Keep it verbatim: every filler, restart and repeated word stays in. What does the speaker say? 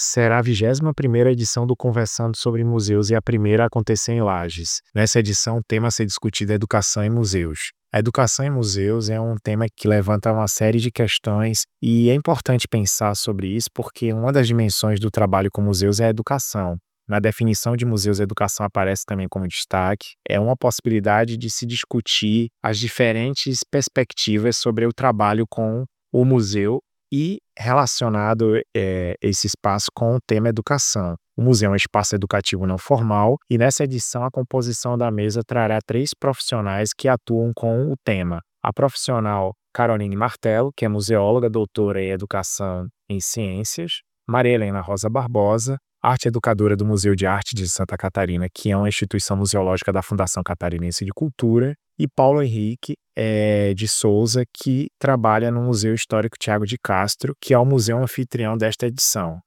será a vigésima primeira edição do Conversando sobre Museus e a primeira a acontecer em Lages. Nessa edição, o tema a ser discutido é educação em museus. A educação em museus é um tema que levanta uma série de questões e é importante pensar sobre isso porque uma das dimensões do trabalho com museus é a educação. Na definição de museus, a educação aparece também como destaque. É uma possibilidade de se discutir as diferentes perspectivas sobre o trabalho com o museu e relacionado é, esse espaço com o tema educação. O museu é um espaço educativo não formal e nessa edição a composição da mesa trará três profissionais que atuam com o tema. A profissional Caroline Martello, que é museóloga, doutora em Educação em Ciências, Maria Helena Rosa Barbosa, arte educadora do Museu de Arte de Santa Catarina, que é uma instituição museológica da Fundação Catarinense de Cultura, e Paulo Henrique é, de Souza, que trabalha no Museu Histórico Tiago de Castro, que é o museu anfitrião desta edição.